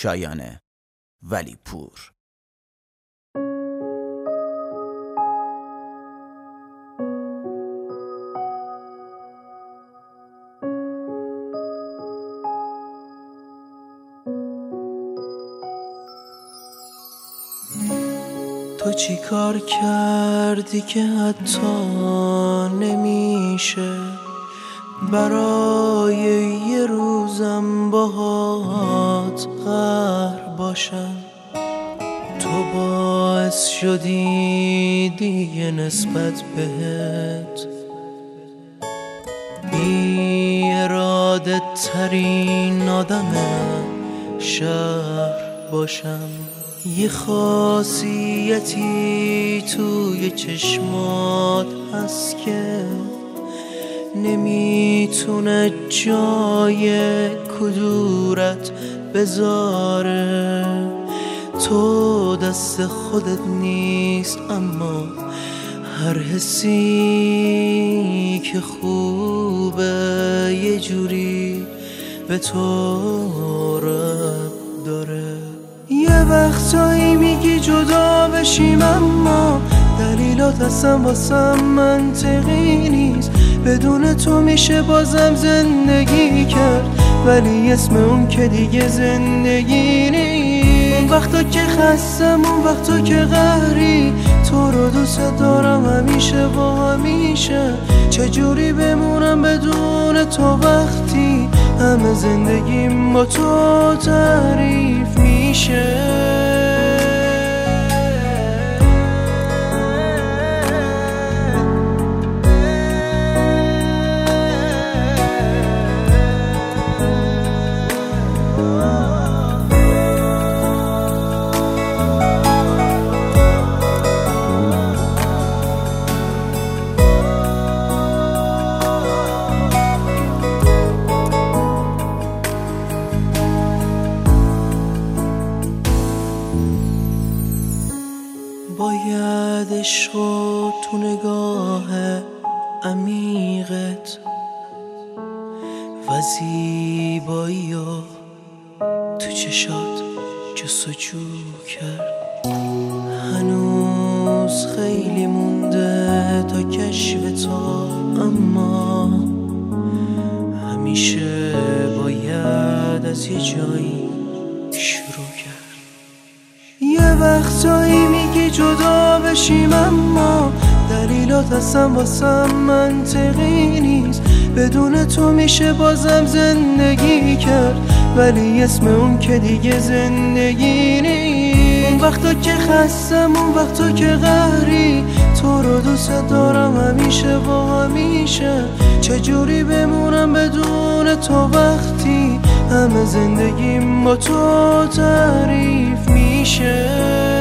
شایانه ولی پور. تو چی کار کردی که حتی نمیشه برای یه روزم باهات قهر باشم؟ تو باعث شدی دیگه نسبت بهت بی اراده ترین آدم شهر باشم. یه خاصیتی توی چشمات هست که نمیتونه جای کدورت بذاره. تو دست خودت نیست اما هر حسی که خوبه یه جوری به تو ربط داره. یه وقتایی میگی جدا بشیم اما دلیلات اصلا واسم منطقی نیست. بدون تو میشه بازم زندگی کرد ولی اسم اون که دیگه زندگی نیست. اون وقتا که خستم، اون وقتا که قهری، تو رو دوست دارم همیشه و همیشه. چجوری بمونم بدون تو وقتی همه زندگیم با تو تعریف میشه؟ باید عشق و تو نگاه عمیقت و زیبایی و تو چشات جستجو کرد. هنوز خیلی مونده تا کشف تو اما همیشه باید از یه جایی شروع کرد. یه وقتایی میگی جدا بشیم اما دلیلات اصلا واسم منطقی نیست. بدون تو میشه بازم زندگی کرد ولی اسم اون که دیگه زندگی نیست. اون وقتا که خستم، اون وقتا که قهری، تو رو دوست دارم همیشه و همیشه. چجوری بمونم بدون تو وقتی همه زندگیم با تو تعریف میشه؟